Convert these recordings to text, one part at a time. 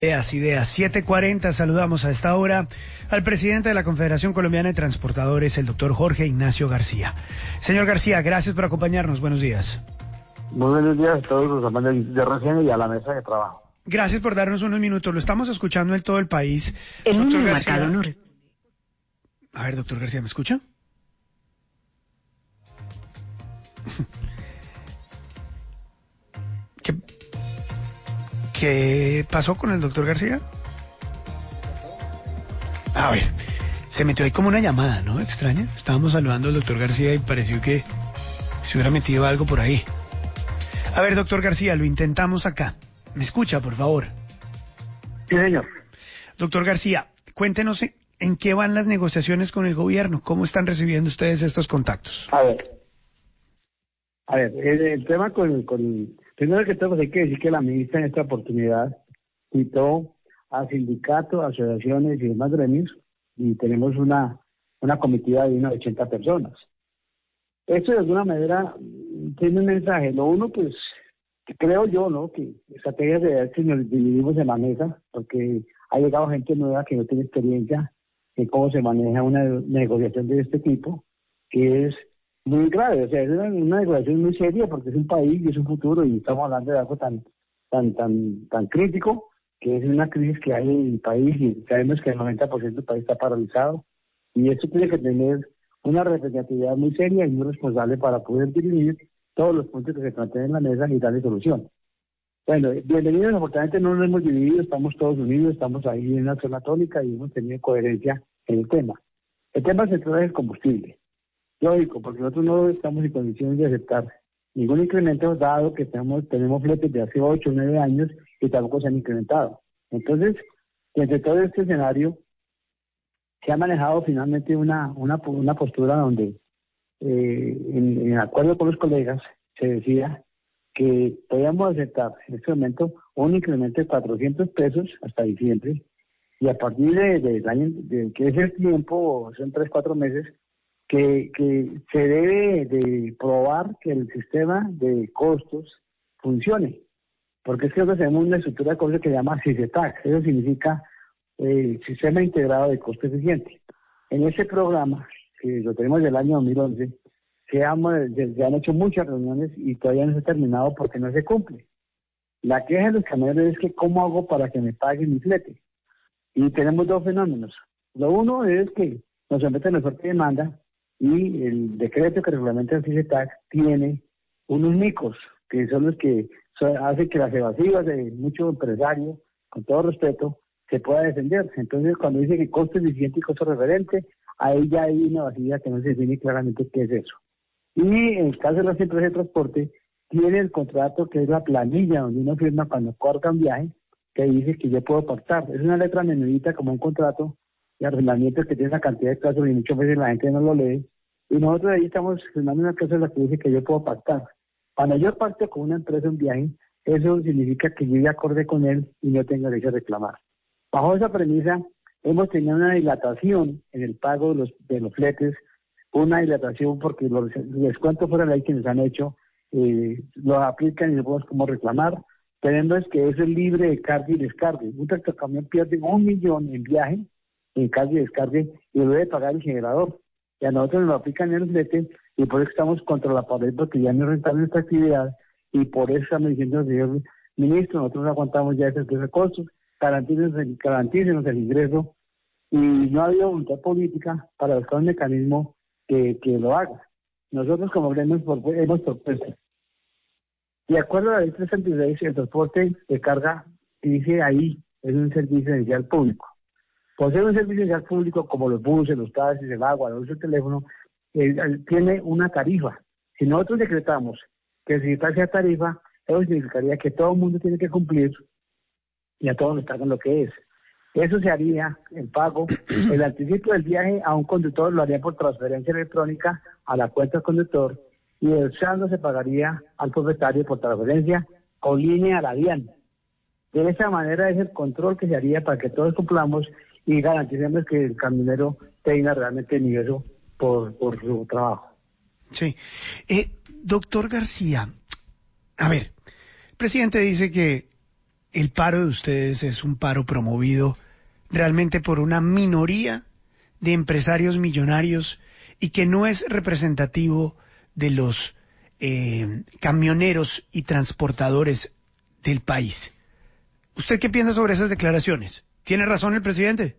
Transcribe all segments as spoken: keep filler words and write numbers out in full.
Ideas, ideas. siete cuarenta, saludamos a esta hora al presidente de la Confederación Colombiana de Transportadores, el doctor Jorge Ignacio García. Señor García, gracias por acompañarnos. Buenos días. Muy buenos días a todos los amantes de recién y a la mesa de trabajo. Gracias por darnos unos minutos. Lo estamos escuchando en todo el país. El doctor número García. marcado no... A ver, doctor García, ¿me escucha? ¿Qué, ¿Qué pasó con el doctor García? A ver, se metió ahí como una llamada, ¿no? Extraña. Estábamos saludando al doctor García y pareció que se hubiera metido algo por ahí. A ver, doctor García, lo intentamos acá. ¿Me escucha, por favor? Sí, señor. Doctor García, cuéntenos en qué van las negociaciones con el gobierno. ¿Cómo están recibiendo ustedes estos contactos? A ver, a ver, el, el tema con, con... Primero que todo, pues hay que decir que la ministra en esta oportunidad citó a sindicatos, asociaciones y demás gremios, y tenemos una, una comitiva de unas ochenta personas. Esto de alguna manera tiene un mensaje. Lo uno, pues, creo yo, ¿no?, que estrategias de ver si nos dividimos en la mesa, porque ha llegado gente nueva que no tiene experiencia en cómo se maneja una negociación de este tipo, que es muy grave. O sea, es una, una negociación muy seria porque es un país y es un futuro, y estamos hablando de algo tan tan tan tan crítico, que es una crisis que hay en el país, y sabemos que el noventa por ciento del país está paralizado, y esto tiene que tener una representatividad muy seria y muy responsable para poder dirimir todos los puntos que se planteen en la mesa y darle solución. Bueno, bienvenidos. Afortunadamente no nos hemos dividido, estamos todos unidos, estamos ahí en una zona tónica y hemos tenido coherencia en el tema. El tema central es el combustible. Lógico, porque nosotros no estamos en condiciones de aceptar ningún incremento, dado que tenemos, tenemos fletes de hace ocho o nueve años y tampoco se han incrementado. Entonces, desde todo este escenario, se ha manejado finalmente una, una, una postura donde, eh, en, en acuerdo con los colegas, se decía que podíamos aceptar en este momento un incremento de cuatrocientos pesos hasta diciembre, y a partir de, de, del año, de que es el tiempo, son tres, cuatro meses, que, que se debe de probar que el sistema de costos funcione, porque es que nosotros tenemos una estructura de costos que se llama SISETAC. Eso significa eh, Sistema Integrado de Costo Eficiente. En ese programa, que lo tenemos del año dos mil once, se han, se han hecho muchas reuniones y todavía no se ha terminado porque no se cumple. La queja de los camioneros es que ¿cómo hago para que me paguen mi flete? Y tenemos dos fenómenos. Lo uno es que nos someten a oferta y demanda, y el decreto que reglamenta el SISETAC tiene unos micos, que son los que son, hacen que las evasivas de muchos empresarios, con todo respeto, se pueda defender. Entonces, cuando dice que costo eficiente y costo referente, ahí ya hay una evasividad que no se define claramente qué es eso. Y en el caso de las empresas de transporte, tiene el contrato que es la planilla donde uno firma cuando corta un viaje, que dice que yo puedo pactar. Es una letra menudita como un contrato de arrendamiento que tiene una cantidad de casos y muchas veces la gente no lo lee. Y nosotros ahí estamos firmando una cosa en la que dice que yo puedo pactar. Cuando yo pacto con una empresa un viaje, eso significa que yo ya acordé con él y no tengo derecho a reclamar. Bajo esa premisa, hemos tenido una dilatación en el pago de los, de los fletes, una dilatación porque los descuentos fuera de la ley que nos han hecho, eh, los aplican y no podemos cómo reclamar. Tenemos que eso es libre de carga y descarga. Un tractocamión pierde un millón en viaje, en carga y descarga, y lo debe pagar el generador. Y a nosotros nos lo aplican en el flete, y por eso estamos contra la pared, porque ya no es rentable nuestra actividad, y por eso estamos diciendo, señor ministro, nosotros no aguantamos ya esos costos, garantícenos el, garantícenos el ingreso, y no ha habido voluntad política para buscar un mecanismo que, que lo haga. Nosotros como gremio hemos propuesto, de acuerdo a la ley trescientos sesenta y seis, el transporte de carga, dice ahí, es un servicio esencial público. Por ser un servicio esencial público, como los buses, los taxis, el agua, el uso del teléfono, eh, tiene una tarifa. Si nosotros decretamos que si esa tarifa, eso significaría que todo el mundo tiene que cumplir y a todos nos pagan lo que es. Eso se haría, el pago, el anticipo del viaje a un conductor lo haría por transferencia electrónica a la cuenta del conductor, y el saldo se pagaría al propietario por transferencia con línea a la DIAN. De esa manera es el control que se haría para que todos cumplamos y garanticemos que el camionero tenga realmente el ingreso por, por su trabajo. Sí. Eh, doctor García, a ver, el presidente dice que el paro de ustedes es un paro promovido realmente por una minoría de empresarios millonarios y que no es representativo de los eh, camioneros y transportadores del país. ¿Usted qué piensa sobre esas declaraciones? ¿Tiene razón el presidente?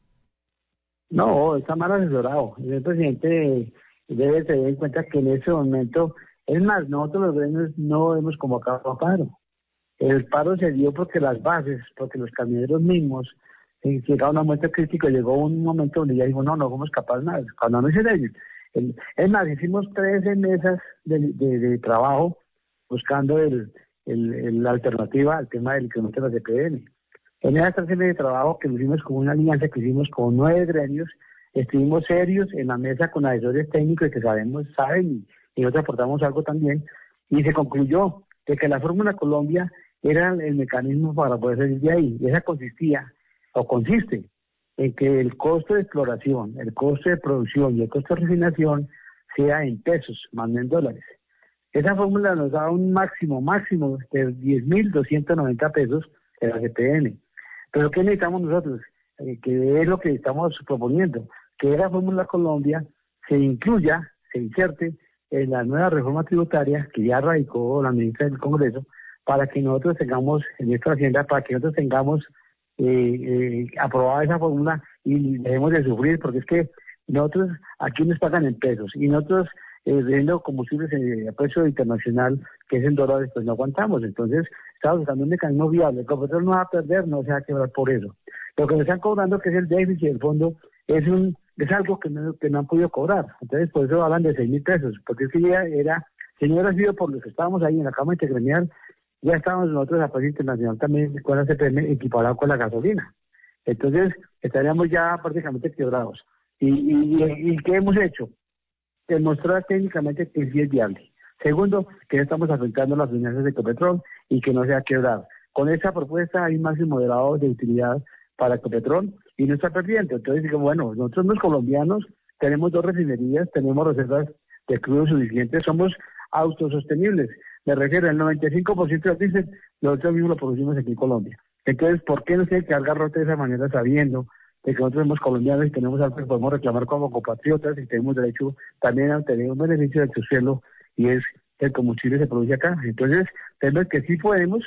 No, está mal asesorado. El presidente debe tener en cuenta que en ese momento, es más, nosotros los gremios no hemos convocado a paro. El paro se dio porque las bases, porque los camioneros mismos, eh, llegaba una muestra crítica, llegó un momento donde ya dijo, no, no somos capaces nada. Cuando no hicieron ellos. El, es más, hicimos trece mesas de, de, de trabajo buscando el, el, el, la alternativa al tema del incremento de la C P N. En esas trece mesas de trabajo que lo hicimos con una alianza que hicimos con nueve gremios, estuvimos serios en la mesa con asesores técnicos que sabemos, saben, y, y nosotros aportamos algo también, y se concluyó de que la Fórmula Colombia era el mecanismo para poder salir de ahí, y esa consistía, o consiste, en que el costo de exploración, el costo de producción y el costo de refinación sea en pesos, más no en dólares. Esa fórmula nos da un máximo, máximo de diez mil doscientos noventa pesos de la C P N. Pero ¿qué necesitamos nosotros? Eh, que es lo que estamos proponiendo, que la Fórmula Colombia se incluya, se inserte en la nueva reforma tributaria que ya radicó la ministra del Congreso, para que nosotros tengamos en esta hacienda, para que nosotros tengamos eh, eh, aprobada esa fórmula y dejemos de sufrir, porque es que nosotros aquí nos pagan en pesos y nosotros eh, vendiendo combustibles a precio internacional, que es en dólares, pues no aguantamos. Entonces estamos buscando un mecanismo viable. El Ecopetrol no va a perder, no se va a quebrar por eso. Lo que nos están cobrando, que es el déficit del fondo, es un es algo que no, que no han podido cobrar. Entonces por eso hablan de seis mil pesos, porque es que ya era, si no hubiera sido por los que estábamos ahí en la Cámara Intergremial, ya estábamos nosotros a precio internacional también con la C P M equiparado con la gasolina. Entonces estaríamos ya prácticamente quebrados. ¿Y, y, y, y qué hemos hecho? Demostrar técnicamente que sí es viable. Segundo, que no estamos afectando las finanzas de Ecopetrol y que no se va a quebrar. Con esta propuesta hay un máximo moderado de utilidad para Ecopetrol y no está perdiendo. Entonces digo, bueno, nosotros los colombianos tenemos dos refinerías, tenemos reservas de crudo suficientes, somos autosostenibles. Me refiero, el noventa y cinco por ciento del diésel, nosotros mismos lo producimos aquí en Colombia. Entonces, ¿por qué nos tiene que dar garrote de esa manera sabiendo de que nosotros somos colombianos y tenemos algo que podemos reclamar como compatriotas y tenemos derecho también a tener un beneficio del subsuelo y es que el combustible se produce acá? Entonces, tenemos que sí podemos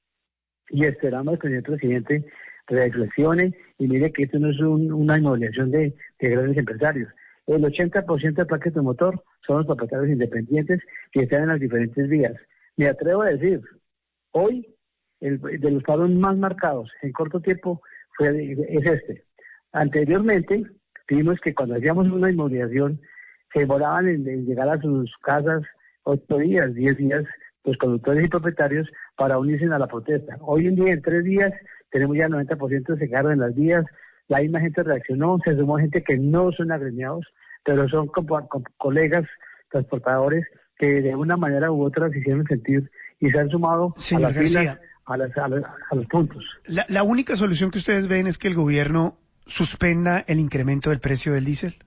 y esperamos que el señor presidente reflexione y mire que esto no es un, una inmovilización de, de grandes empresarios. El ochenta por ciento del parque automotor son los propietarios independientes que están en las diferentes vías. Me atrevo a decir, hoy, el, de los paros más marcados en corto tiempo fue, es este. Anteriormente, vimos que cuando hacíamos una inmovilización, se demoraban en, en llegar a sus casas ocho días, diez días, los conductores y propietarios para unirse a la protesta. Hoy en día, en tres días, tenemos ya el noventa por ciento se quedaron en las vías, la misma gente reaccionó, se sumó gente que no son agremiados, pero son co co colegas transportadores que de una manera u otra se hicieron sentir y se han sumado Señor a las García, filas, a, las, a, las, a los puntos. La, la única solución que ustedes ven es que el gobierno suspenda el incremento del precio del diésel.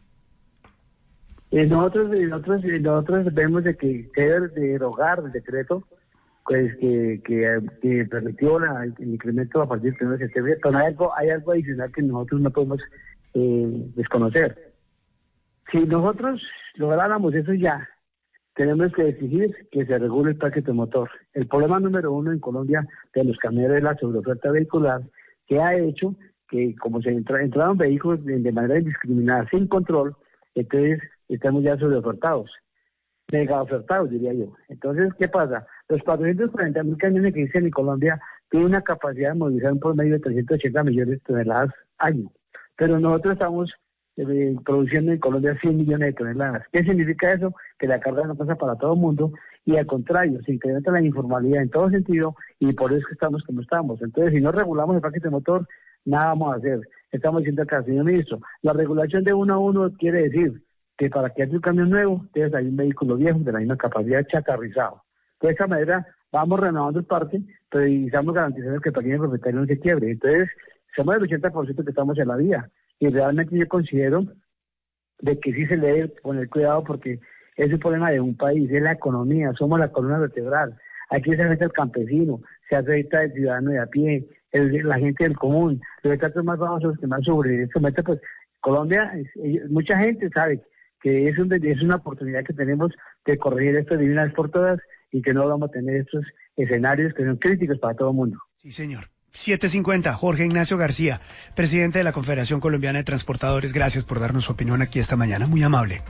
Eh, nosotros, eh, nosotros, eh, nosotros vemos de que se debe derogar el decreto pues que, que, que permitió la, el incremento a partir del primero de septiembre, pero hay algo, hay algo adicional que nosotros no podemos eh, desconocer. Si nosotros lográramos eso ya, tenemos que exigir que se regule el parque automotor. El problema número uno en Colombia de los camioneros es la sobreoferta vehicular, que ha hecho que como se entra, entraron vehículos de, de manera indiscriminada, sin control, entonces estamos ya sobreofertados. Mega ofertados, diría yo. Entonces, ¿qué pasa? Los cuatrocientos cuarenta mil camiones que existen en Colombia tienen una capacidad de movilizar un promedio de trescientos ochenta millones de toneladas año. Pero nosotros estamos eh, produciendo en Colombia cien millones de toneladas. ¿Qué significa eso? Que la carga no pasa para todo el mundo y al contrario, se incrementa la informalidad en todo sentido y por eso es que estamos como estamos. Entonces, si no regulamos el paquete motor, nada vamos a hacer. Estamos diciendo acá, señor ministro, la regulación de uno a uno quiere decir que para que haya un camión nuevo, debe salir un vehículo viejo de la misma capacidad chatarrizado. De esa manera vamos renovando el parque, pero estamos garantizando que el pequeño propietario no se quiebre. Entonces, somos el ochenta por ciento que estamos en la vía. Y realmente yo considero de que sí se le debe poner cuidado porque es un problema de un país, es la economía, somos la columna vertebral. Aquí se afecta el campesino, se afecta el ciudadano de a pie, el, la gente del común, los estratos más bajos son los que más sufren. En este momento, pues, Colombia, es, mucha gente sabe que es, un, es una oportunidad que tenemos de corregir esto de una vez por todas y que no vamos a tener estos escenarios que son críticos para todo el mundo. Sí, señor. siete cincuenta, Jorge Ignacio García, presidente de la Confederación Colombiana de Transportadores. Gracias por darnos su opinión aquí esta mañana. Muy amable.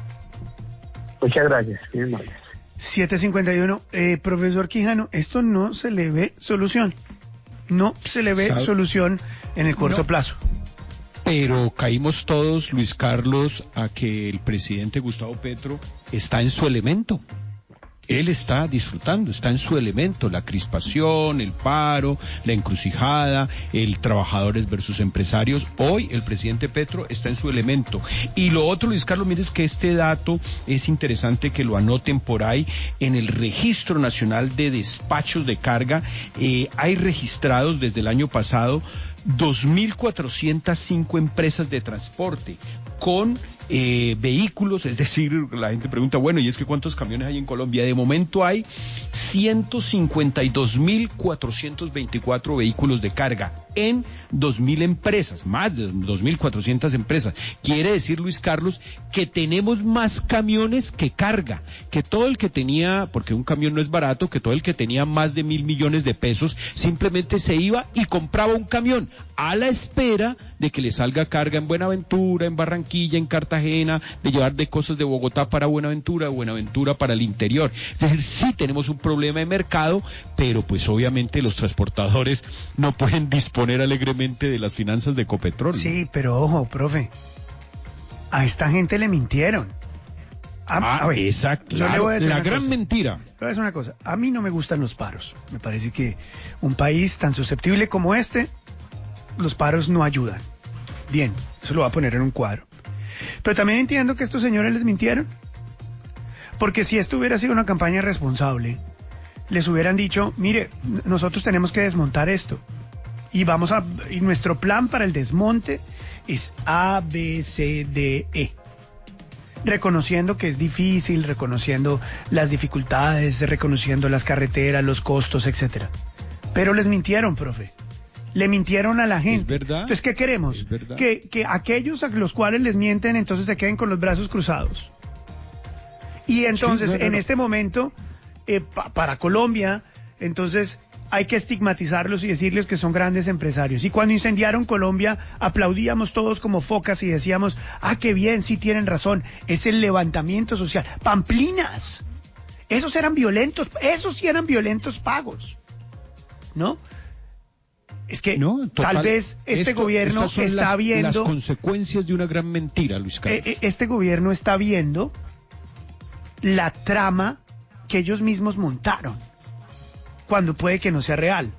Muchas gracias. Muy amables. siete cincuenta y uno, eh, profesor Quijano, esto no se le ve solución. No se le ve ¿Sabe? solución en el corto no. plazo. Pero caímos todos, Luis Carlos, a que el presidente Gustavo Petro está en su elemento. Él está disfrutando, está en su elemento, la crispación, el paro, la encrucijada, el trabajadores versus empresarios. Hoy el presidente Petro está en su elemento. Y lo otro, Luis Carlos, mires que este dato es interesante que lo anoten por ahí. En el Registro Nacional de Despachos de Carga eh, hay registrados desde el año pasado dos mil cuatrocientas cinco empresas de transporte con eh, vehículos, es decir, la gente pregunta, bueno, ¿y es que cuántos camiones hay en Colombia? De momento hay ciento cincuenta y dos mil cuatrocientos veinticuatro vehículos de carga en dos mil empresas, más de dos mil cuatrocientas empresas. Quiere decir, Luis Carlos, que tenemos más camiones que carga, que todo el que tenía, porque un camión no es barato, que todo el que tenía más de mil millones de pesos simplemente se iba y compraba un camión a la espera de que le salga carga en Buenaventura, en Barranquilla, en Cartagena, de llevar de cosas de Bogotá para Buenaventura, Buenaventura para el interior. Es decir, sí tenemos un problema de mercado, pero pues obviamente los transportadores no pueden disponer alegremente de las finanzas de Ecopetrol, ¿no? Sí, pero ojo, profe, a esta gente le mintieron. A, ah, a ver, exacto, yo la, le voy a decir la una gran cosa. mentira. Le voy a decir una cosa, a mí no me gustan los paros. Me parece que un país tan susceptible como este, los paros no ayudan. Bien, eso lo voy a poner en un cuadro. Pero también entiendo que estos señores les mintieron. Porque si esto hubiera sido una campaña responsable, les hubieran dicho, mire, nosotros tenemos que desmontar esto. Y vamos a, y nuestro plan para el desmonte es A, B, C, D, E. Reconociendo que es difícil, reconociendo las dificultades, reconociendo las carreteras, los costos, etcétera. Pero les mintieron, profe. Le mintieron a la gente. Es verdad. Entonces, ¿qué queremos? Es verdad. Que, que aquellos a los cuales les mienten, entonces se queden con los brazos cruzados. Y entonces, sí, no, no, en no. este momento, eh, pa, para Colombia, entonces hay que estigmatizarlos y decirles que son grandes empresarios. Y cuando incendiaron Colombia, aplaudíamos todos como focas y decíamos, ah, qué bien, sí tienen razón, es el levantamiento social. Pamplinas, esos eran violentos, esos sí eran violentos pagos, ¿no? Es que no, total, tal vez este esto, gobierno está las, viendo... las consecuencias de una gran mentira, Luis Carlos. Eh, este gobierno está viendo la trama que ellos mismos montaron, cuando puede que no sea real.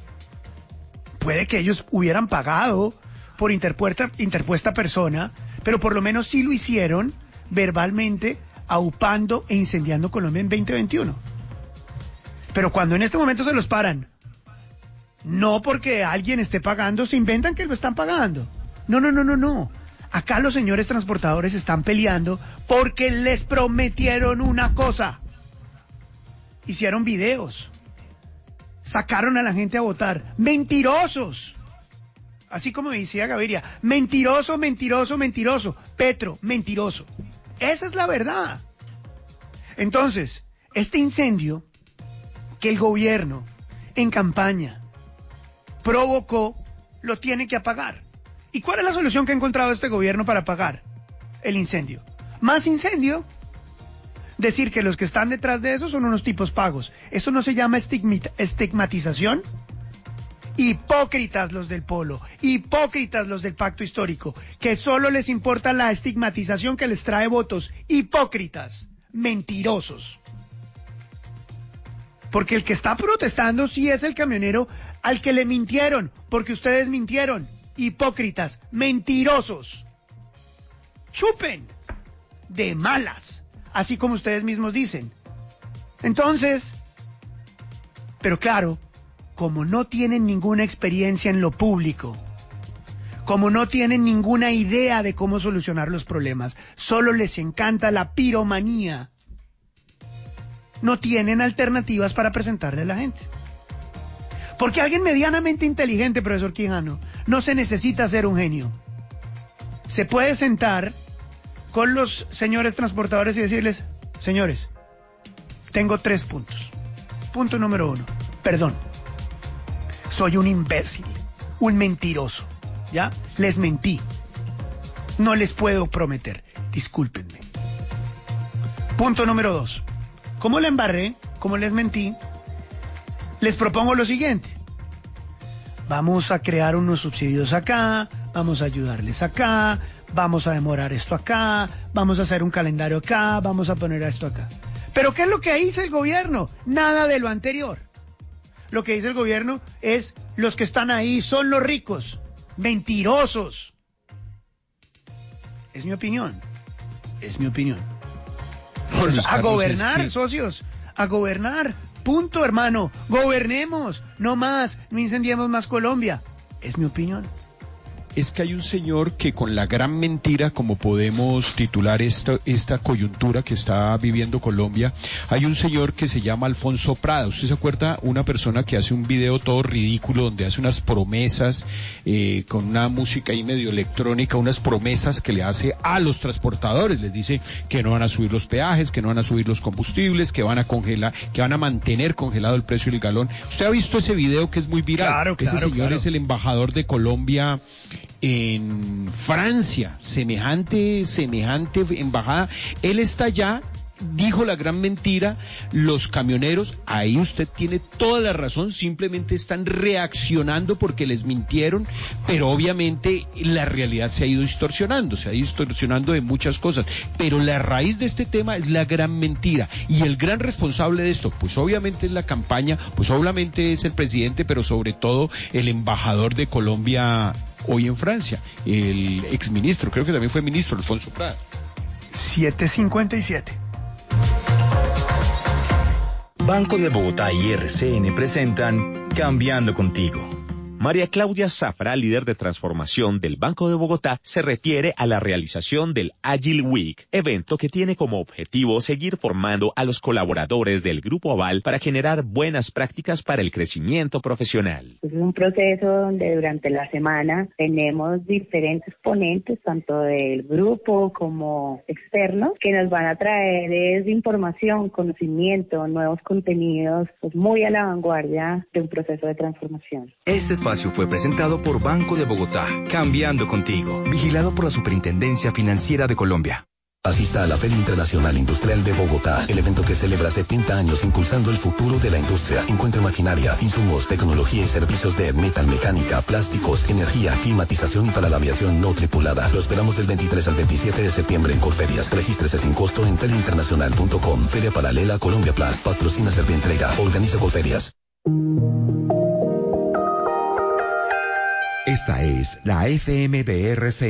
Puede que ellos hubieran pagado por interpuesta, interpuesta persona, pero por lo menos sí lo hicieron verbalmente, aupando e incendiando Colombia en veinte veintiuno. Pero cuando en este momento se los paran, no porque alguien esté pagando, se inventan que lo están pagando. No, no, no, no, no. Acá los señores transportadores están peleando porque les prometieron una cosa. Hicieron videos. Sacaron a la gente a votar. ¡Mentirosos! Así como decía Gaviria. Mentiroso, mentiroso, mentiroso. Petro, mentiroso. Esa es la verdad. Entonces, este incendio que el gobierno en campaña provocó, lo tiene que apagar. ¿Y cuál es la solución que ha encontrado este gobierno para apagar el incendio? Más incendio. Decir que los que están detrás de eso son unos tipos pagos. ¿Eso no se llama estigmatización? Hipócritas los del Polo, hipócritas los del Pacto Histórico, que solo les importa la estigmatización que les trae votos. Hipócritas, mentirosos. Porque el que está protestando sí es el camionero al que le mintieron, porque ustedes mintieron. Hipócritas, mentirosos. Chupen de malas, así como ustedes mismos dicen. Entonces, pero claro, como no tienen ninguna experiencia en lo público, como no tienen ninguna idea de cómo solucionar los problemas, solo les encanta la piromanía. no tienen alternativas para presentarle a la gente. Porque alguien medianamente inteligente, profesor Quijano, no se necesita ser un genio. Se puede sentar con los señores transportadores y decirles, señores, tengo tres puntos. Punto número uno, perdón, soy un imbécil, un mentiroso, ¿ya? Les mentí. No les puedo prometer, discúlpenme. Punto número dos, como le embarré, como les mentí, les propongo lo siguiente. Vamos a crear unos subsidios acá, vamos a ayudarles acá, vamos a demorar esto acá, vamos a hacer un calendario acá, vamos a poner esto acá. ¿Pero qué es lo que dice el gobierno? Nada de lo anterior. Lo que dice el gobierno es, los que están ahí son los ricos, mentirosos. Es mi opinión, es mi opinión. Pues a gobernar, es que... socios, a gobernar. Punto, hermano. Gobernemos, no más, no incendiemos más Colombia. Es mi opinión. Es que hay un señor que con la gran mentira, como podemos titular esta, esta coyuntura que está viviendo Colombia, hay un señor que se llama Alfonso Prada. ¿Usted se acuerda? Una persona que hace un video todo ridículo, donde hace unas promesas, eh, con una música ahí medio electrónica, unas promesas que le hace a los transportadores. Les dice que no van a subir los peajes, que no van a subir los combustibles, que van a congelar, que van a mantener congelado el precio del galón. ¿Usted ha visto ese video que es muy viral? Claro, claro, ese señor claro. Es el embajador de Colombia en Francia, semejante, semejante embajada. Él está allá, dijo la gran mentira, los camioneros, ahí usted tiene toda la razón, simplemente están reaccionando porque les mintieron, pero obviamente la realidad se ha ido distorsionando, se ha ido distorsionando de muchas cosas, pero la raíz de este tema es la gran mentira, y el gran responsable de esto, pues obviamente es la campaña, pues obviamente es el presidente, pero sobre todo el embajador de Colombia hoy en Francia, el exministro, creo que también fue ministro, Alfonso Prada. siete cincuenta y siete. Banco de Bogotá y R C N presentan Cambiando Contigo. María Claudia Zafra, líder de transformación del Banco de Bogotá, se refiere a la realización del Agile Week, evento que tiene como objetivo seguir formando a los colaboradores del Grupo Aval para generar buenas prácticas para el crecimiento profesional. Es un proceso donde durante la semana tenemos diferentes ponentes, tanto del grupo como externos, que nos van a traer es información, conocimiento, nuevos contenidos, pues muy a la vanguardia de un proceso de transformación. Este espacio fue presentado por Banco de Bogotá, Cambiando Contigo, vigilado por la Superintendencia Financiera de Colombia. Asista a la Feria Internacional Industrial de Bogotá, el evento que celebra setenta años impulsando el futuro de la industria. Encuentre maquinaria, insumos, tecnología y servicios de metalmecánica, plásticos, energía, climatización y para la aviación no tripulada. Lo esperamos del veintitrés al veintisiete de septiembre en Corferias. Regístrese sin costo en teleinternacional punto com. Feria Paralela Colombia Plus. Patrocina Servientrega. Organiza Corferias. Esta es la F M de R C.